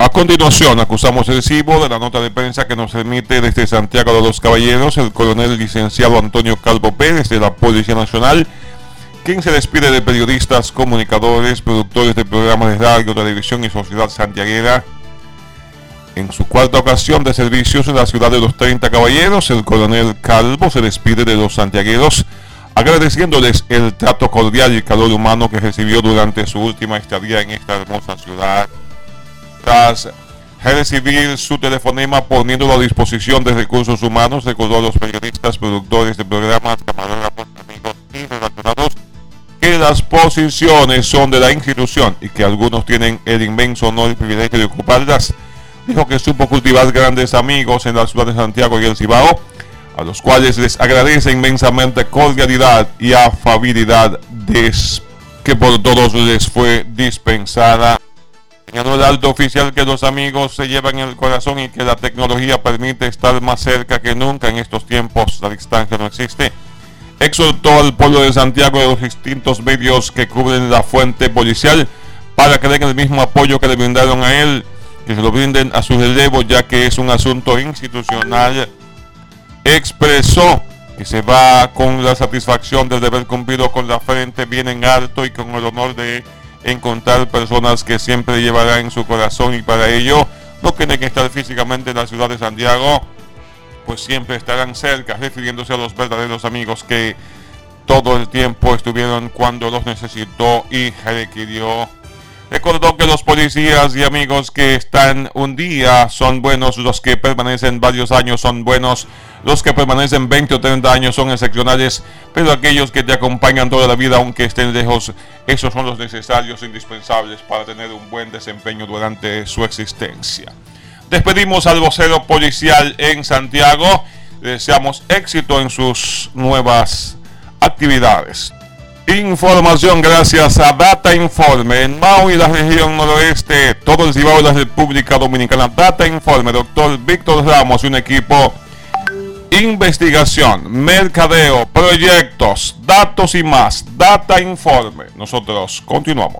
A continuación, acusamos el recibo de la nota de prensa que nos emite desde Santiago de los Caballeros el coronel licenciado Antonio Calvo Pérez de la Policía Nacional, quien se despide de periodistas, comunicadores, productores de programas de radio, televisión y sociedad santiaguera. En su cuarta ocasión de servicios en la ciudad de los 30 Caballeros, el coronel Calvo se despide de los santiagueros, agradeciéndoles el trato cordial y calor humano que recibió durante su última estadía en esta hermosa ciudad. Tras recibir su telefonema poniéndolo a disposición de recursos humanos, recordó a los periodistas, productores de programas, camarógrafos, amigos y relacionados que las posiciones son de la institución y que algunos tienen el inmenso honor y privilegio de ocuparlas. Dijo que supo cultivar grandes amigos en la ciudad de Santiago y el Cibao, a los cuales les agradece inmensamente cordialidad y afabilidad que por todos les fue dispensada. Señaló el alto oficial que los amigos se llevan en el corazón y que la tecnología permite estar más cerca que nunca en estos tiempos. La distancia no existe. Exhortó al pueblo de Santiago y a los distintos medios que cubren la fuente policial para que den el mismo apoyo que le brindaron a él, que se lo brinden a su relevo, ya que es un asunto institucional. Expresó que se va con la satisfacción de haber cumplido con la frente bien en alto y con el honor de encontrar personas que siempre llevará en su corazón, y para ello no tienen que estar físicamente en la ciudad de Santiago, pues siempre estarán cerca, refiriéndose a los verdaderos amigos que todo el tiempo estuvieron cuando los necesitó y requirió. Recordó que los policías y amigos que están un día son buenos, los que permanecen varios años son buenos, los que permanecen 20 o 30 años son excepcionales, pero aquellos que te acompañan toda la vida aunque estén lejos, esos son los necesarios e indispensables para tener un buen desempeño durante su existencia. Despedimos al vocero policial en Santiago, le deseamos éxito en sus nuevas actividades. Información gracias a Data Informe en Mau y la región noroeste, todo el Cibao de la República Dominicana. Data Informe, doctor Víctor Ramos y un equipo. Investigación, mercadeo, proyectos, datos y más. Data Informe. Nosotros continuamos.